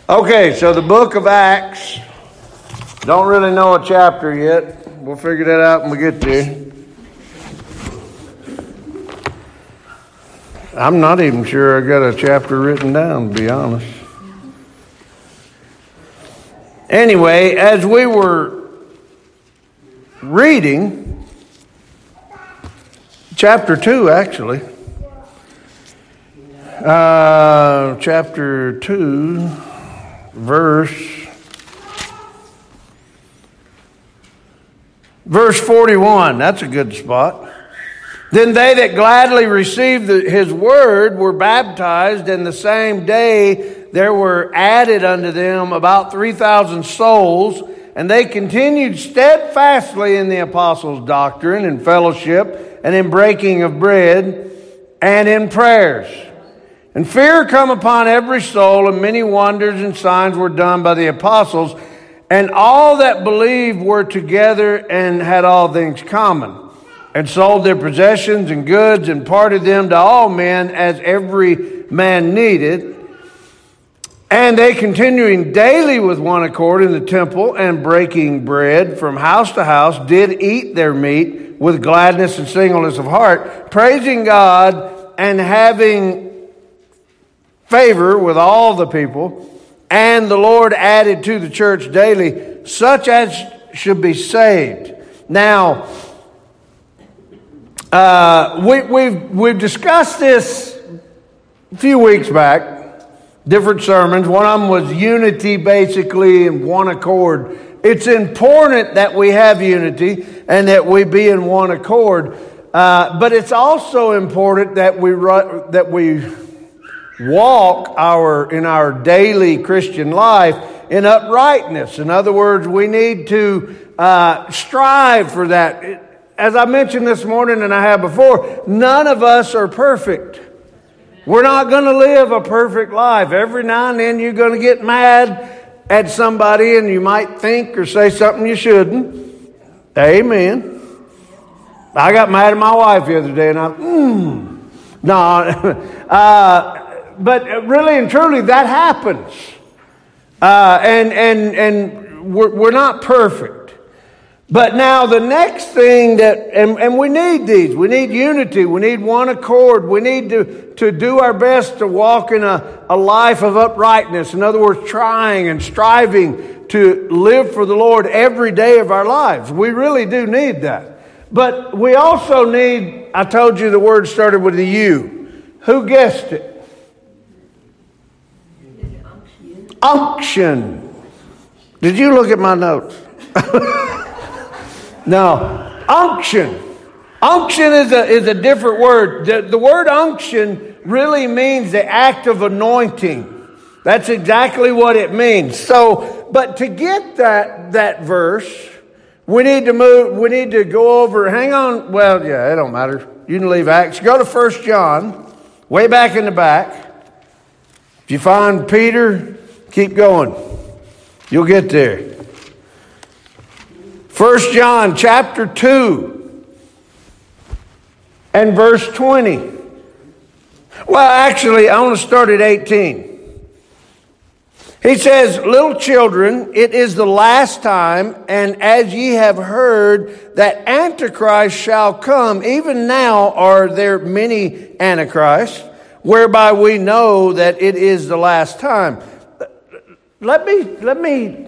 Okay, so the book of Acts. Don't really know a chapter yet. We'll figure that out when we get there. I'm not even sure I got a chapter written down, to be honest. Anyway, as we were reading, chapter 2 actually, chapter 2, verse 41, that's a good spot. Then they that gladly received his word were baptized, and the same day there were added unto them about 3,000 souls, and they continued steadfastly in the apostles' doctrine and fellowship, and in breaking of bread, and in prayers. And fear come upon every soul, and many wonders and signs were done by the apostles. And all that believed were together and had all things common, and sold their possessions and goods, and parted them to all men as every man needed. And they, continuing daily with one accord in the temple, and breaking bread from house to house, did eat their meat with gladness and singleness of heart, praising God and having favor with all the people. And the Lord added to the church daily such as should be saved. Now, we've discussed this a few weeks back, different sermons. One of them was unity, basically, in one accord. It's important that we have unity and that we be in one accord. But it's also important that we walk in our daily Christian life in uprightness. In other words, we need to strive for that. As I mentioned this morning and I have before, none of us are perfect. We're not going to live a perfect life. Every now and then you're going to get mad at somebody and you might think or say something you shouldn't. Amen. I got mad at my wife the other day and but really and truly, that happens. And we're not perfect. But now the next thing and we need these. We need unity. We need one accord. We need to do our best to walk in a life of uprightness. In other words, trying and striving to live for the Lord every day of our lives. We really do need that. But we also need, I told you the word started with a U. Who guessed it? Unction. Did you look at my notes? No. Unction. Unction is a different word. The word unction really means the act of anointing. That's exactly what it means. So, but to get that verse, we need to go over, hang on, well, yeah, it don't matter. You can leave Acts. Go to 1 John, way back in the back. If you find Peter, keep going. You'll get there. 1 John chapter 2 and verse 20. Well, actually, I want to start at 18. He says, little children, it is the last time, and as ye have heard that Antichrist shall come, even now are there many Antichrists, whereby we know that it is the last time. Let me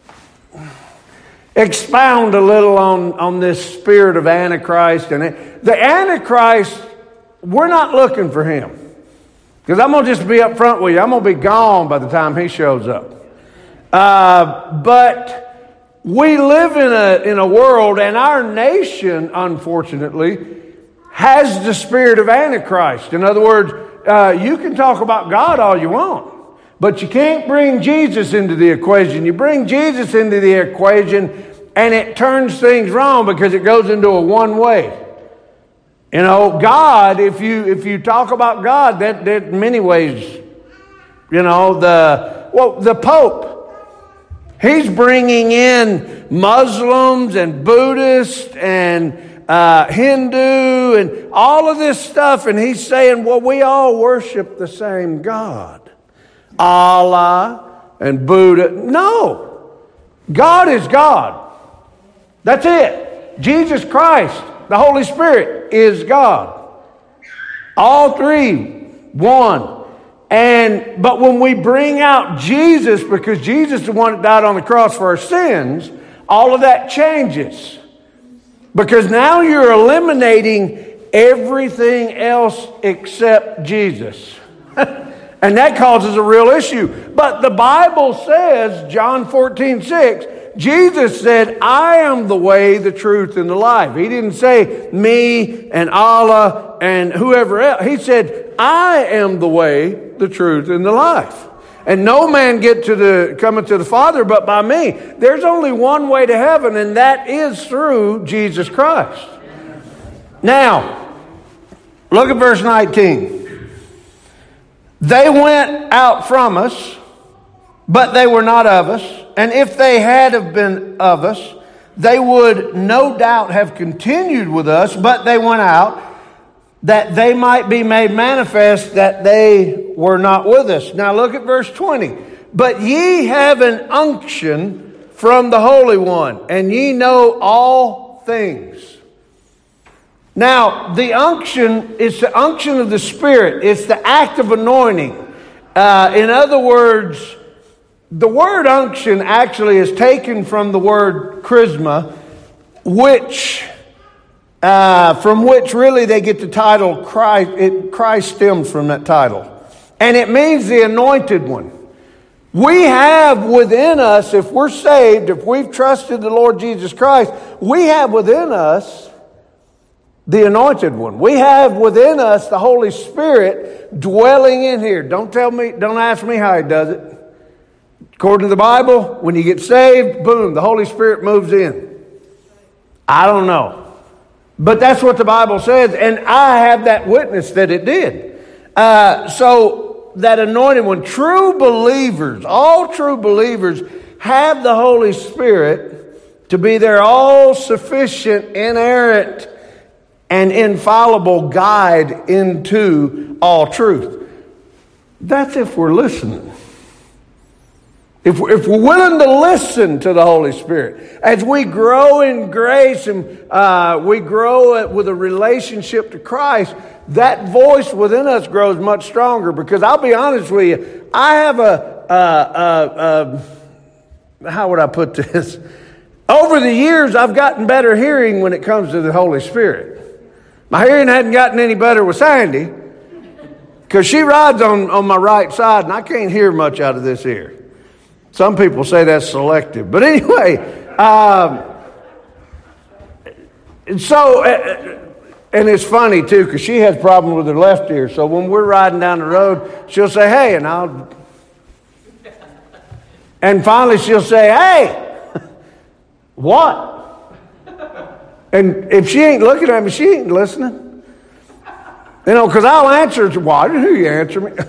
expound a little on this spirit of Antichrist. And the Antichrist, we're not looking for him. Because I'm going to just be up front with you. I'm going to be gone by the time he shows up. But we live in a world, and our nation, unfortunately, has the spirit of Antichrist. In other words, you can talk about God all you want, but you can't bring Jesus into the equation. You bring Jesus into the equation, and it turns things wrong because it goes into a one-way. You know, God, if you talk about God, that in many ways, you know, the Pope, he's bringing in Muslims and Buddhists and Hindu and all of this stuff, and he's saying, well, we all worship the same God. Allah, and Buddha. No. God is God. That's it. Jesus Christ, the Holy Spirit, is God. All three, one. But when we bring out Jesus, because Jesus is the one that died on the cross for our sins, all of that changes. Because now you're eliminating everything else except Jesus. And that causes a real issue. But the Bible says, John 14:6, Jesus said, I am the way, the truth, and the life. He didn't say me and Allah and whoever else. He said, I am the way, the truth, and the life. And no man cometh to the Father but by me. There's only one way to heaven, and that is through Jesus Christ. Now, look at verse 19. They went out from us, but they were not of us. And if they had have been of us, they would no doubt have continued with us, but they went out, that they might be made manifest that they were not with us. Now look at verse 20. But ye have an unction from the Holy One, and ye know all things. Now, the unction is the unction of the Spirit. It's the act of anointing. In other words, the word unction actually is taken from the word charisma, from which really they get the title Christ. Christ stems from that title. And it means the anointed one. We have within us, if we're saved, if we've trusted the Lord Jesus Christ, we have within us the anointed one. We have within us the Holy Spirit dwelling in here. Don't ask me how he does it. According to the Bible, when you get saved, boom, the Holy Spirit moves in. I don't know. But that's what the Bible says, and I have that witness that it did. So that anointed one, true believers, all true believers have the Holy Spirit to be their all-sufficient, inerrant, and infallible guide into all truth. That's if we're listening. If we're willing to listen to the Holy Spirit, as we grow in grace and we grow with a relationship to Christ, that voice within us grows much stronger. Because I'll be honest with you, I have how would I put this? Over the years, I've gotten better hearing when it comes to the Holy Spirit. My hearing hadn't gotten any better with Sandy, because she rides on my right side, and I can't hear much out of this ear. Some people say that's selective. But anyway, and it's funny too, because she has problems with her left ear. So when we're riding down the road, she'll say, hey, and finally she'll say, hey, what? And if she ain't looking at me, she ain't listening. Because I'll answer, why didn't you answer me?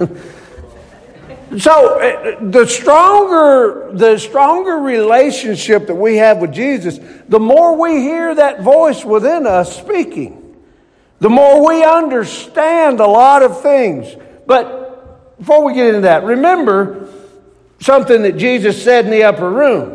So the stronger relationship that we have with Jesus, the more we hear that voice within us speaking, the more we understand a lot of things. But before we get into that, remember something that Jesus said in the upper room.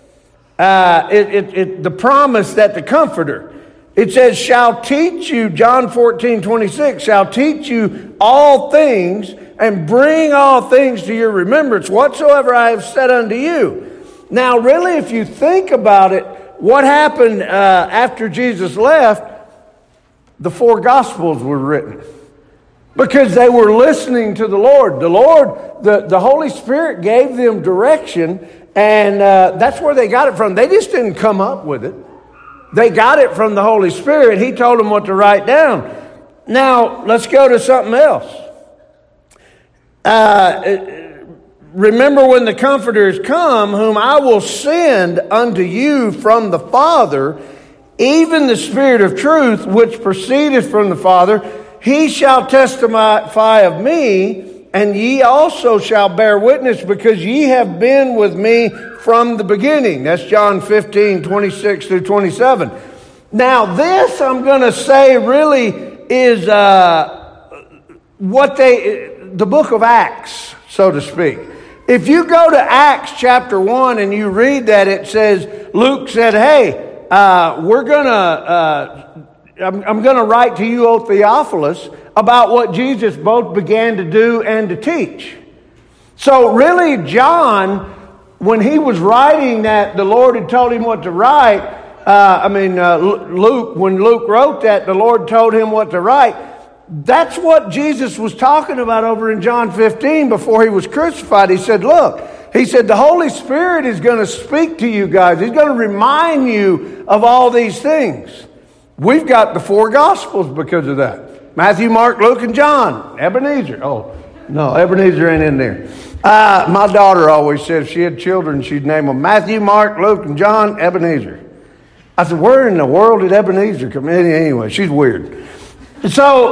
The promise that the Comforter, it says, shall teach you, John 14:26, shall teach you all things and bring all things to your remembrance, whatsoever I have said unto you. Now, really, if you think about it, what happened after Jesus left, the 4 Gospels were written. Because they were listening to the Lord. The Holy Spirit gave them direction, and that's where they got it from. They just didn't come up with it. They got it from the Holy Spirit. He told them what to write down. Now, let's go to something else. Remember when the Comforter is come, whom I will send unto you from the Father, even the Spirit of truth, which proceedeth from the Father, he shall testify of me, and ye also shall bear witness, because ye have been with me from the beginning. That's John 15:26 through 27. Now, this I'm going to say really is the book of Acts, so to speak. If you go to Acts chapter 1 and you read that, it says, Luke said, hey, I'm going to write to you, O Theophilus, about what Jesus both began to do and to teach. So really, John, when he was writing that, the Lord had told him what to write. Luke, when Luke wrote that, the Lord told him what to write. That's what Jesus was talking about over in John 15 before he was crucified. He said, look, he said, the Holy Spirit is going to speak to you guys. He's going to remind you of all these things. We've got the 4 Gospels because of that. Matthew, Mark, Luke, and John. Ebenezer. Oh, no, Ebenezer ain't in there. My daughter always said if she had children, she'd name them Matthew, Mark, Luke, and John, Ebenezer. I said, where in the world did Ebenezer come in? Anyway, she's weird. So,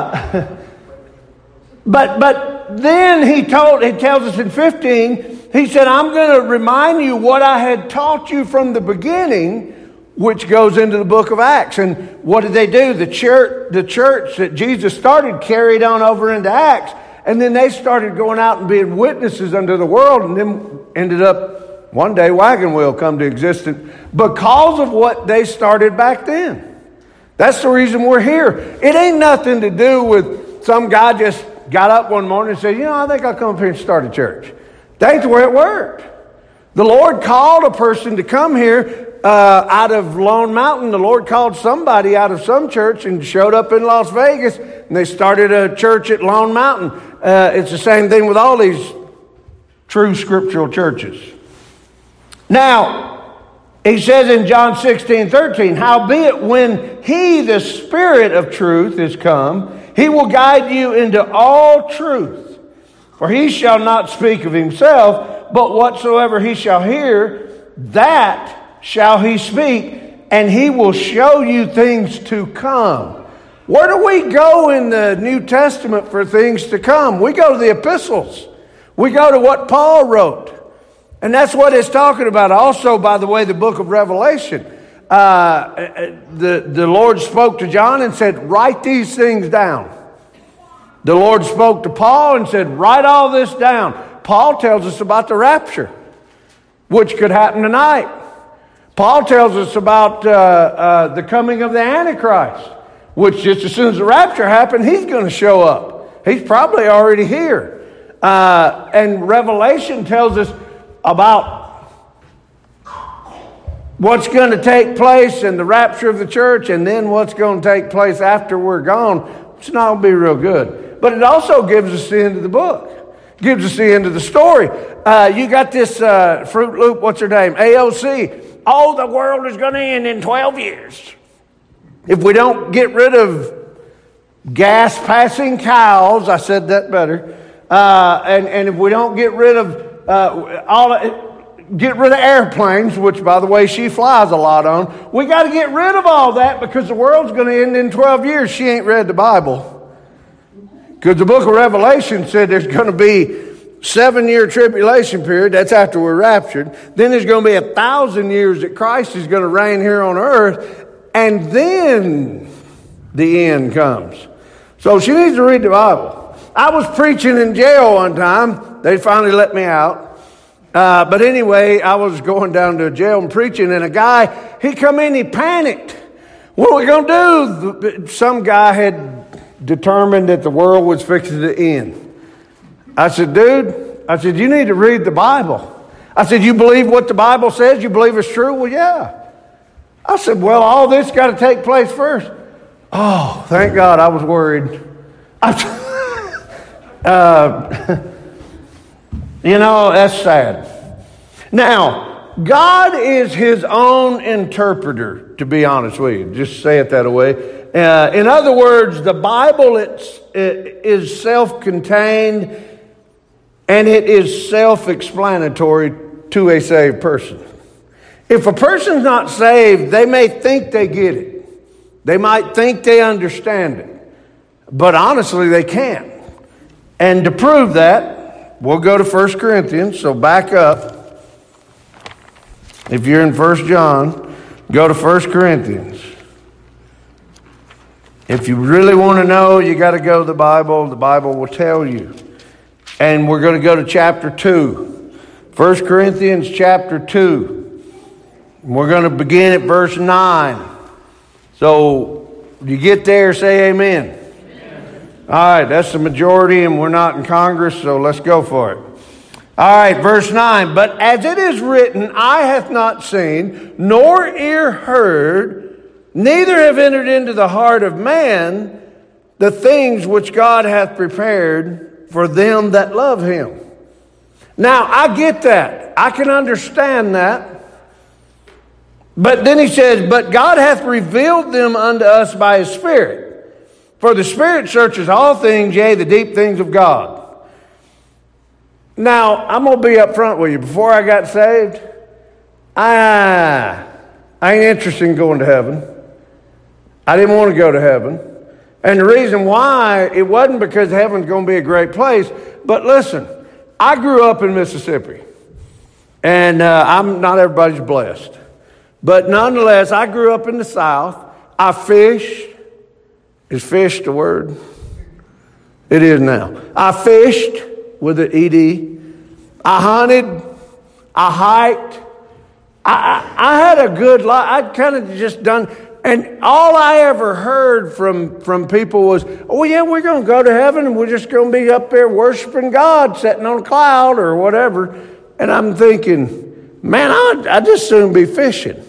but then he tells us in 15, he said, I'm going to remind you what I had taught you from the beginning, which goes into the book of Acts. And what did they do? The church that Jesus started carried on over into Acts. And then they started going out and being witnesses unto the world, and then ended up, one day, Wagon Wheel come to existence because of what they started back then. That's the reason we're here. It ain't nothing to do with some guy just got up one morning and said, I think I'll come up here and start a church. That ain't the way it worked. The Lord called a person to come here out of Lone Mountain. The Lord called somebody out of some church and showed up in Las Vegas, and they started a church at Lone Mountain. It's the same thing with all these true scriptural churches. Now, he says in John 16:13, howbeit when he, the Spirit of truth, is come, he will guide you into all truth. For he shall not speak of himself, but whatsoever he shall hear, that shall he speak, and he will show you things to come. Where do we go in the New Testament for things to come? We go to the epistles. We go to what Paul wrote. And that's what it's talking about. Also, by the way, the book of Revelation. The Lord spoke to John and said, write these things down. The Lord spoke to Paul and said, write all this down. Paul tells us about the rapture, which could happen tonight. Paul tells us about the coming of the Antichrist, which just as soon as the rapture happens, he's going to show up. He's probably already here. And Revelation tells us about what's going to take place in the rapture of the church, and then what's going to take place after we're gone. It's not going to be real good. But it also gives us the end of the book. Gives us the end of the story. You got this Fruit Loop, what's her name? AOC. Oh, the world is going to end in 12 years. If we don't get rid of gas-passing cows, I said that better, and if we don't get rid of get rid of airplanes, which, by the way, she flies a lot on. We got to get rid of all that because the world's going to end in 12 years. She ain't read the Bible. Because the book of Revelation said there's going to be 7-year tribulation period. That's after we're raptured. Then there's going to be 1,000 years that Christ is going to reign here on earth. And then the end comes. So she needs to read the Bible. I was preaching in jail one time. They finally let me out. But anyway, I was going down to jail and preaching, and a guy, he come in, he panicked. What are we going to do? Some guy had determined that the world was fixing to end. I said, dude, you need to read the Bible. I said, you believe what the Bible says? You believe it's true? Well, yeah. I said, well, all this got to take place first. Oh, thank God, I was worried. That's sad. Now, God is his own interpreter, to be honest with you. Just say it that way. In other words, the Bible is self-contained and it is self-explanatory to a saved person. If a person's not saved, they may think they get it. They might think they understand it. But honestly, they can't. And to prove that, we'll go to 1 Corinthians. So back up. If you're in 1 John, go to 1 Corinthians. If you really want to know, you got to go to the Bible. The Bible will tell you. And we're going to go to chapter 2. 1 Corinthians chapter 2. We're going to begin at verse 9. So, you get there, say amen. All right, that's the majority, and we're not in Congress, so let's go for it. All right, verse 9. But as it is written, eye hath not seen, nor ear heard, neither have entered into the heart of man the things which God hath prepared for them that love him. Now, I get that. I can understand that. But then he says, but God hath revealed them unto us by his Spirit. For the Spirit searches all things, yea, the deep things of God. Now, I'm going to be up front with you. Before I got saved, I ain't interested in going to heaven. I didn't want to go to heaven. And the reason why, it wasn't because heaven's going to be a great place. But listen, I grew up in Mississippi. And I'm not everybody's blessed. But nonetheless, I grew up in the South. I fished. Is fish the word? It is now. I fished with an ED. I hunted. I hiked. I had a good life. I'd kind of just done, and all I ever heard from people was, oh yeah, we're going to go to heaven and we're just going to be up there worshiping God, sitting on a cloud or whatever. And I'm thinking, man, I'd just soon be fishing.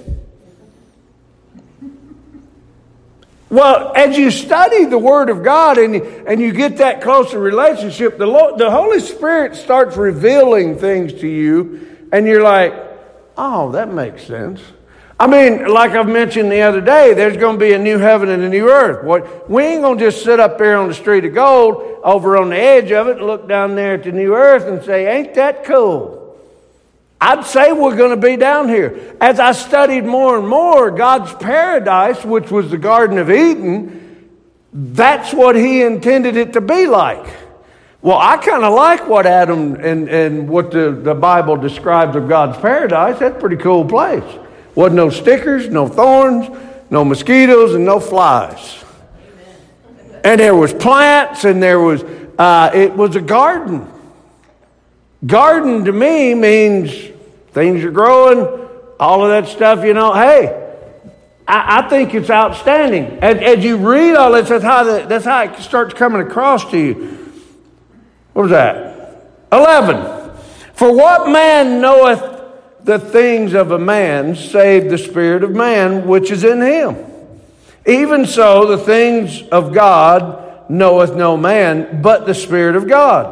Well, as you study the Word of God and you get that closer relationship, the Holy Spirit starts revealing things to you, and you're like, oh, that makes sense. I mean, like I've mentioned the other day, there's going to be a new heaven and a new earth. We ain't going to just sit up there on the street of gold over on the edge of it and look down there at the new earth and say, ain't that cool? I'd say we're going to be down here. As I studied more and more, God's paradise, which was the Garden of Eden, that's what he intended it to be like. Well, I kind of like what Adam and what the Bible describes of God's paradise. That's a pretty cool place. Wasn't no stickers, no thorns, no mosquitoes, and no flies. And there was plants, and there was, it was a garden. Garden to me means things are growing, all of that stuff, you know. Hey, I think it's outstanding. As you read all this, that's how it starts coming across to you. What was that? 11. For what man knoweth the things of a man, save the spirit of man which is in him? Even so, the things of God knoweth no man, but the Spirit of God.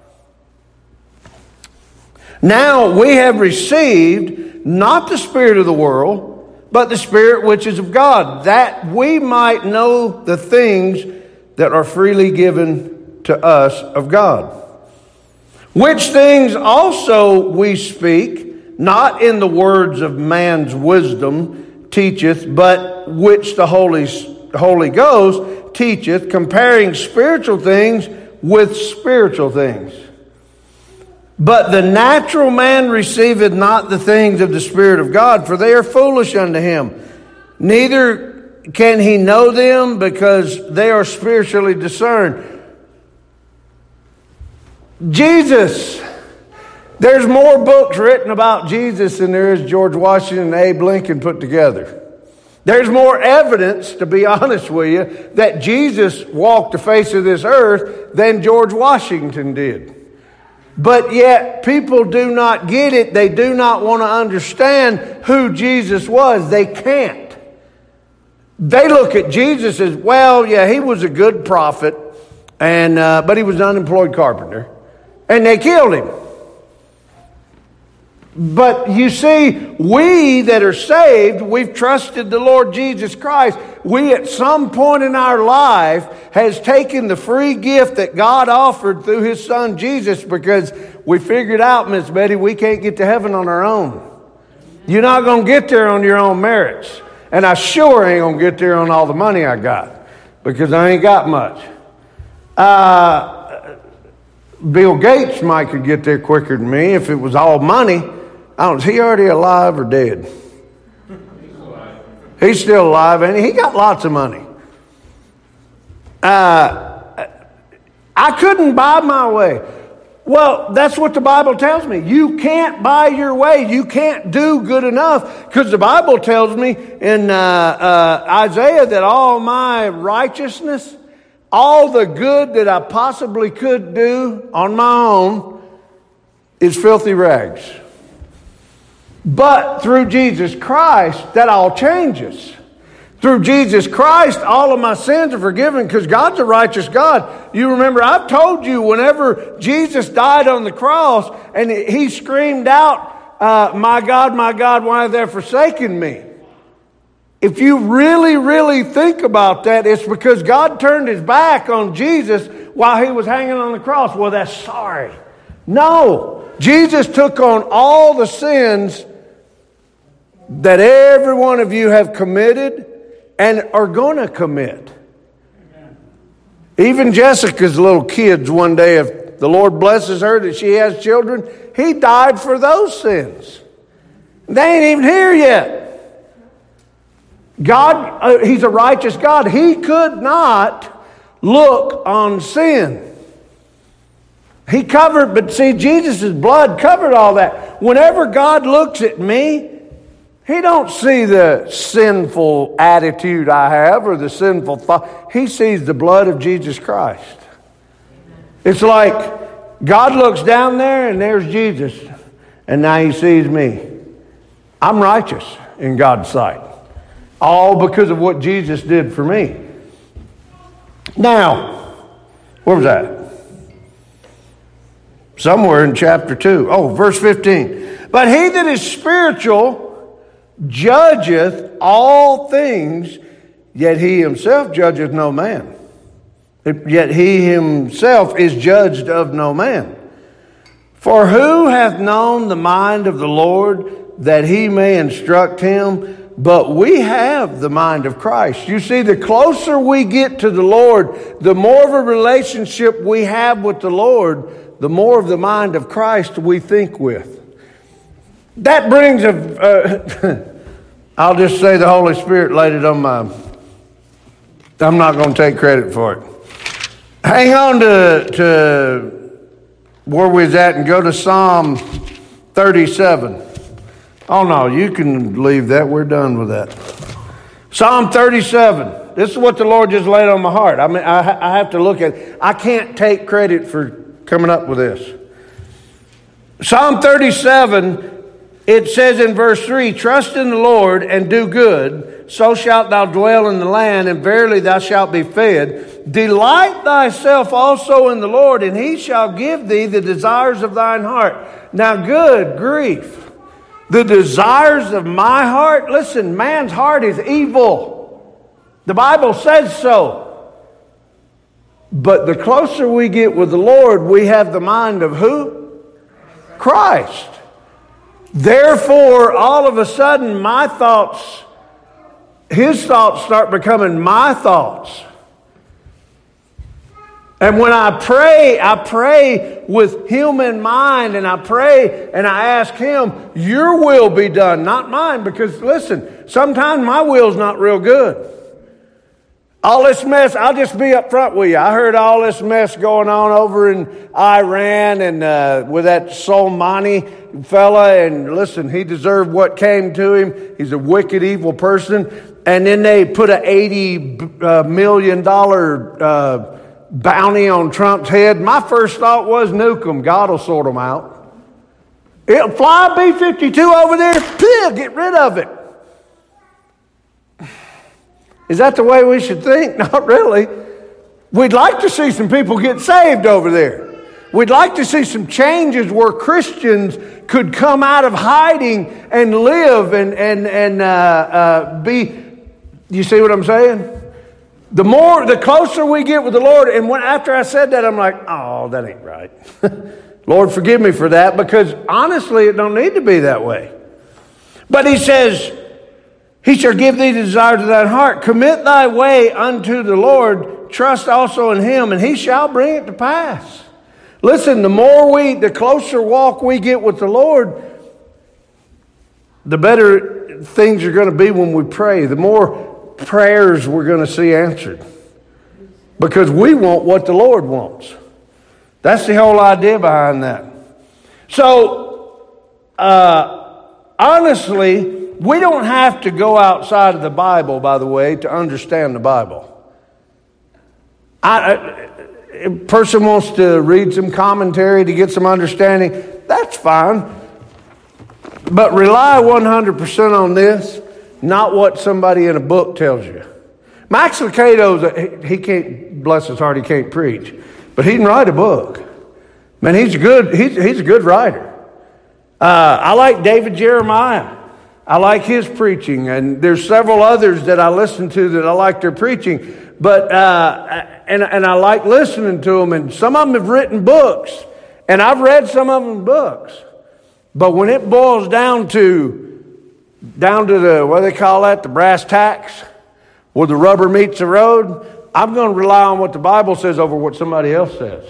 Now we have received not the spirit of the world, but the Spirit which is of God, that we might know the things that are freely given to us of God. Which things also we speak, not in the words of man's wisdom teacheth, but which the Holy Ghost teacheth, comparing spiritual things with spiritual things. But the natural man receiveth not the things of the Spirit of God, for they are foolish unto him. Neither can he know them, because they are spiritually discerned. Jesus. There's more books written about Jesus than there is George Washington and Abe Lincoln put together. There's more evidence, to be honest with you, that Jesus walked the face of this earth than George Washington did. But yet, people do not get it. They do not want to understand who Jesus was. They can't. They look at Jesus as, well, yeah, he was a good prophet, but he was an unemployed carpenter. And they killed him. But you see, we that are saved, we've trusted the Lord Jesus Christ. We at some point in our life has taken the free gift that God offered through his son Jesus, because we figured out, Miss Betty, we can't get to heaven on our own. You're not going to get there on your own merits. And I sure ain't going to get there on all the money I got, because I ain't got much. Bill Gates might could get there quicker than me if it was all money. Is he already alive or dead? He's still alive, and he got lots of money. I couldn't buy my way. Well, that's what the Bible tells me. You can't buy your way. You can't do good enough, because the Bible tells me in Isaiah that all my righteousness, all the good that I possibly could do on my own, is filthy rags. But through Jesus Christ, that all changes. Through Jesus Christ, all of my sins are forgiven, because God's a righteous God. You remember, I've told you, whenever Jesus died on the cross and he screamed out, my God, why have thou forsaken me? If you really, really think about that, it's because God turned his back on Jesus while he was hanging on the cross. Well, that's sorry. No, Jesus took on all the sins that every one of you have committed and are going to commit. Even Jessica's little kids one day, if the Lord blesses her that she has children, he died for those sins. They ain't even here yet. God, he's a righteous God. He could not look on sin. He covered, but see, Jesus' blood covered all that. Whenever God looks at me, he don't see the sinful attitude I have or the sinful thought. He sees the blood of Jesus Christ. It's like God looks down there and there's Jesus, and now he sees me. I'm righteous in God's sight. All because of what Jesus did for me. Now, where was that? Somewhere in chapter 2. Oh, verse 15. But he that is spiritual judgeth all things, yet he himself judgeth no man. Yet he himself is judged of no man. For who hath known the mind of the Lord, that he may instruct him? But we have the mind of Christ. You see, the closer we get to the Lord, the more of a relationship we have with the Lord, the more of the mind of Christ we think with. That brings I'll just say the Holy Spirit laid it on my... I'm not going to take credit for it. Hang on to where we was at and go to Psalm 37. Oh no, you can leave that. We're done with that. Psalm 37. This is what the Lord just laid on my heart. I mean, I have to look at it. I can't take credit for coming up with this. Psalm 37, it says in verse 3, trust in the Lord and do good, so shalt thou dwell in the land, and verily thou shalt be fed. Delight thyself also in the Lord, and he shall give thee the desires of thine heart. Now, good grief. The desires of my heart. Listen, man's heart is evil. The Bible says so. But the closer we get with the Lord, we have the mind of who? Christ. Therefore, all of a sudden, my thoughts, his thoughts start becoming my thoughts. And when I pray with him in mind, and I pray and I ask him, your will be done, not mine. Because listen, sometimes my will's not real good. All this mess, I'll just be up front with you. I heard all this mess going on over in Iran and with that Soleimani fella. And listen, he deserved what came to him. He's a wicked, evil person. And then they put an $80 million bounty on Trump's head. My first thought was nuke him. God will sort them out. It'll fly B-52 over there. Get rid of it. Is that the way we should think? Not really. We'd like to see some people get saved over there. We'd like to see some changes where Christians could come out of hiding and live and be. You see what I'm saying? The closer we get with the Lord, and after I said that, I'm like, oh, that ain't right. Lord, forgive me for that, because honestly, it don't need to be that way. But he says, he shall give thee the desires of thine heart. Commit thy way unto the Lord. Trust also in him, and he shall bring it to pass. Listen, the closer walk we get with the Lord, the better things are going to be when we pray. The more prayers we're going to see answered. Because we want what the Lord wants. That's the whole idea behind that. So, honestly, we don't have to go outside of the Bible, by the way, to understand the Bible. A person wants to read some commentary to get some understanding, that's fine. But rely 100% on this, not what somebody in a book tells you. Max Lucado, he can't, bless his heart, he can't preach, but he can write a book. Man, he's a good writer. I like David Jeremiah. I like his preaching, and there's several others that I listen to that I like their preaching. But and I like listening to them, and some of them have written books, and I've read some of them books. But when it boils down to the, what do they call that, the brass tacks, where the rubber meets the road, I'm going to rely on what the Bible says over what somebody else says.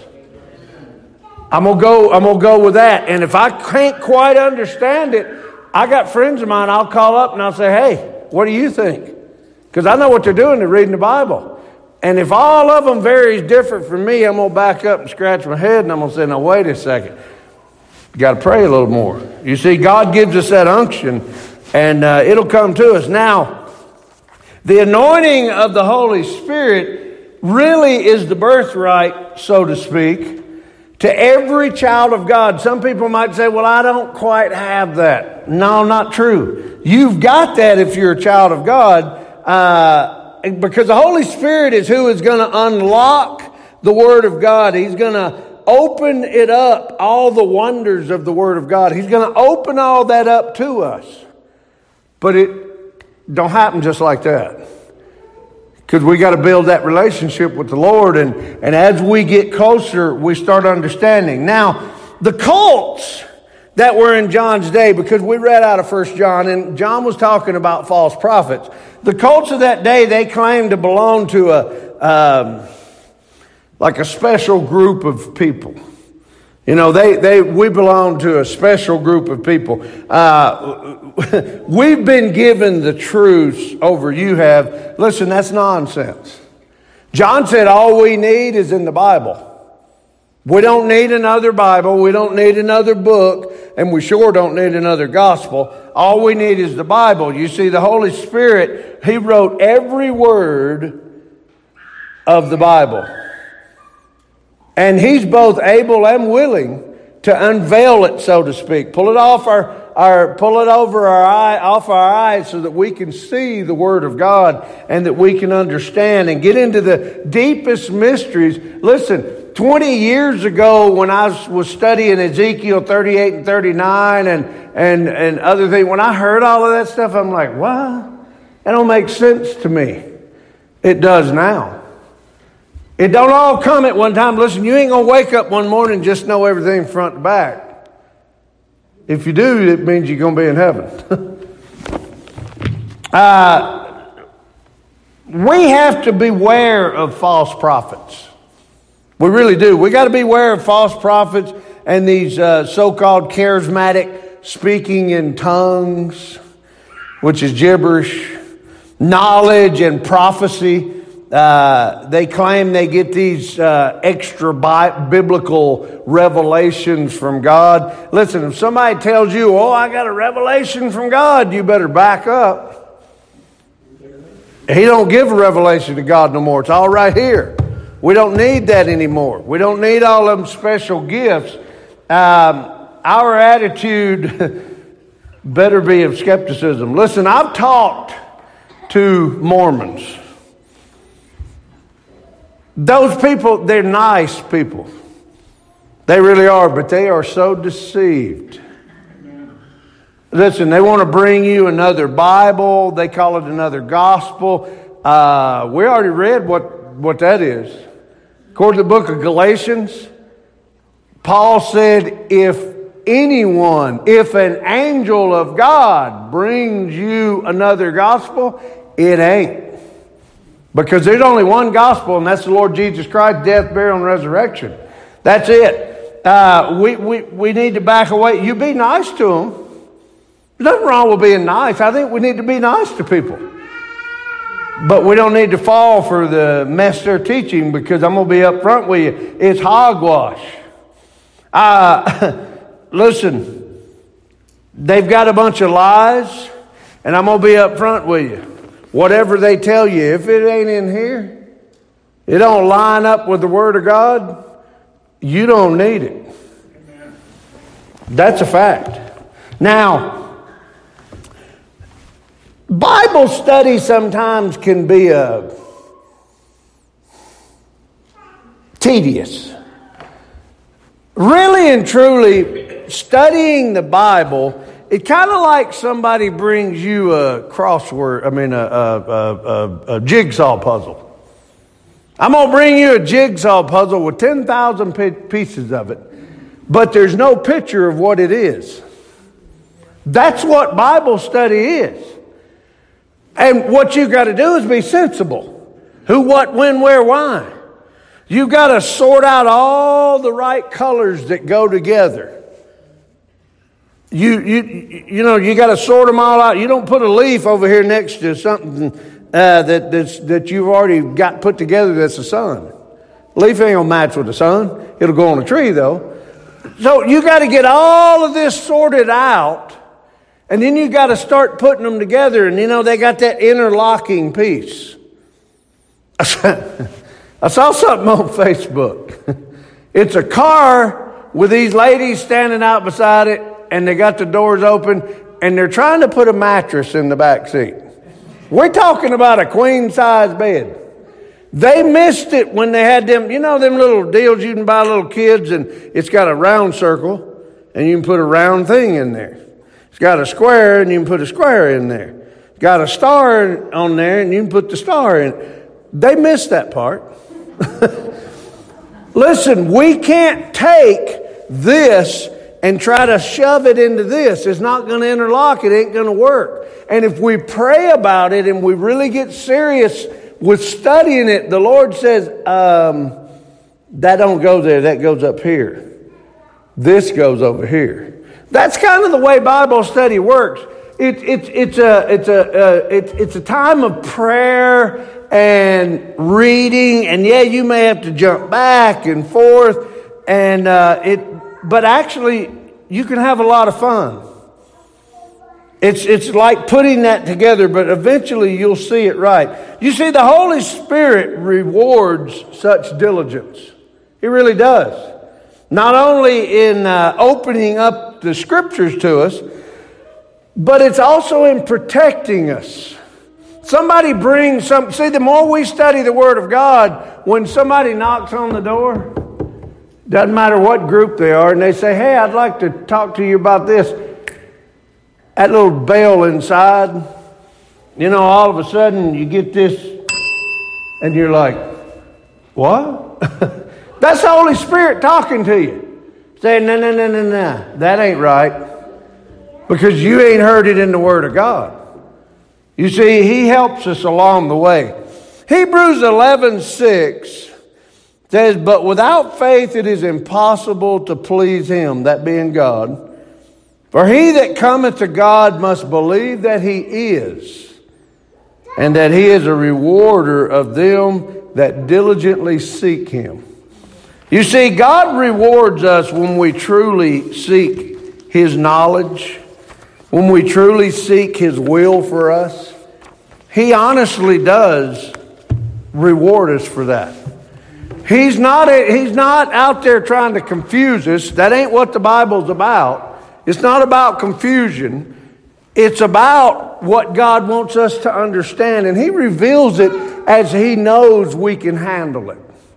I'm gonna go with that. And if I can't quite understand it, I got friends of mine I'll call up and I'll say, hey, what do you think? Because I know what they're doing. They're reading the Bible. And if all of them varies different from me, I'm going to back up and scratch my head and I'm going to say, now, wait a second. You got to pray a little more. You see, God gives us that unction and it'll come to us. Now, the anointing of the Holy Spirit really is the birthright, so to speak, to every child of God. Some people might say, well, I don't quite have that. No, not true. You've got that if you're a child of God, because the Holy Spirit is who is going to unlock the Word of God. He's going to open it up, all the wonders of the Word of God. He's going to open all that up to us. But it don't happen just like that. Because we got to build that relationship with the Lord. And as we get closer, we start understanding. Now, the cults that were in John's day, because we read out of 1 John, and John was talking about false prophets. The cults of that day, they claimed to belong to a special group of people. You know, we belong to a special group of people. We've been given the truths over you have. Listen, that's nonsense. John said all we need is in the Bible. We don't need another Bible. We don't need another book. And we sure don't need another gospel. All we need is the Bible. You see, the Holy Spirit, He wrote every word of the Bible. And He's both able and willing to unveil it, so to speak. Pull it off pull it over off our eyes so that we can see the Word of God and that we can understand and get into the deepest mysteries. Listen, 20 years ago when I was studying Ezekiel 38 and 39 and other things, when I heard all of that stuff, I'm like, what? That don't make sense to me. It does now. It don't all come at one time. Listen, you ain't going to wake up one morning and just know everything front to back. If you do, it means you're going to be in heaven. We have to beware of false prophets. We really do. We got to beware of false prophets and these so-called charismatic speaking in tongues, which is gibberish, knowledge and prophecy. They claim they get these extra biblical revelations from God. Listen, if somebody tells you, oh, I got a revelation from God, you better back up. He don't give a revelation to God no more. It's all right here. We don't need that anymore. We don't need all of them special gifts. Our attitude better be of skepticism. Listen, I've talked to Mormons. Those people, they're nice people. They really are, but they are so deceived. Listen, they want to bring you another Bible. They call it another gospel. We already read what that is. According to the book of Galatians, Paul said, if an angel of God brings you another gospel, it ain't. Because there's only one gospel, and that's the Lord Jesus Christ, death, burial, and resurrection. That's it. We need to back away. You be nice to them. There's nothing wrong with being nice. I think we need to be nice to people. But we don't need to fall for the mess they're teaching, because I'm going to be up front with you. It's hogwash. Listen, they've got a bunch of lies, and I'm going to be up front with you. Whatever they tell you, if it ain't in here, it don't line up with the Word of God, you don't need it. That's a fact. Now, Bible study sometimes can be tedious. Really and truly, studying the Bible, it kind of like somebody brings you a jigsaw puzzle. I'm going to bring you a jigsaw puzzle with 10,000 pieces of it, but there's no picture of what it is. That's what Bible study is. And what you've got to do is be sensible. Who, what, when, where, why. You've got to sort out all the right colors that go together. You know, you got to sort them all out. You don't put a leaf over here next to something that you've already got put together that's the sun. Leaf ain't gonna match with the sun. It'll go on a tree though. So you got to get all of this sorted out, and then you got to start putting them together. And you know, they got that interlocking piece. I saw something on Facebook. It's a car with these ladies standing out beside it, and they got the doors open, and they're trying to put a mattress in the back seat. We're talking about a queen-size bed. They missed it when they had them, you know, them little deals you can buy little kids, and it's got a round circle, and you can put a round thing in there. It's got a square, and you can put a square in there. It's got a star on there, and you can put the star in. They missed that part. Listen, we can't take this and try to shove it into this. It's not going to interlock. It ain't going to work. And if we pray about it and we really get serious with studying it, the Lord says, that don't go there. That goes up here. This goes over here. That's kind of the way Bible study works. It's a time of prayer and reading, and yeah, you may have to jump back and forth, and but actually, you can have a lot of fun. It's like putting that together, but eventually you'll see it right. You see, the Holy Spirit rewards such diligence. He really does. Not only in opening up the Scriptures to us, but it's also in protecting us. Somebody brings some. See, the more we study the Word of God, when somebody knocks on the door, doesn't matter what group they are, and they say, hey, I'd like to talk to you about this. That little bell inside, you know, all of a sudden you get this, and you're like, what? That's the Holy Spirit talking to you. Saying, no, that ain't right. Because you ain't heard it in the Word of God. You see, He helps us along the way. Hebrews 11:6 says, but without faith it is impossible to please Him, that being God. For he that cometh to God must believe that He is, and that He is a rewarder of them that diligently seek Him. You see, God rewards us when we truly seek His knowledge, when we truly seek His will for us. He honestly does reward us for that. He's not out there trying to confuse us. That ain't what the Bible's about. It's not about confusion. It's about what God wants us to understand. And He reveals it as He knows we can handle it.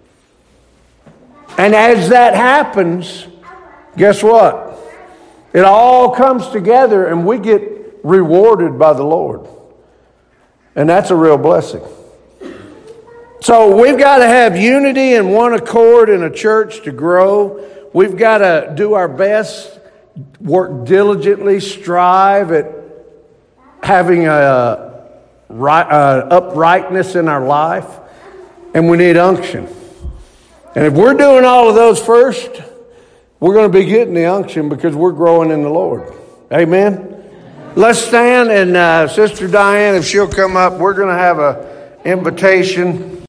And as that happens, guess what? It all comes together and we get rewarded by the Lord. And that's a real blessing. So we've got to have unity and one accord in a church to grow. We've got to do our best, work diligently, strive at having uprightness in our life. And we need unction. And if we're doing all of those first, we're going to be getting the unction because we're growing in the Lord. Amen? Let's stand, and Sister Diane, if she'll come up, we're going to have an invitation.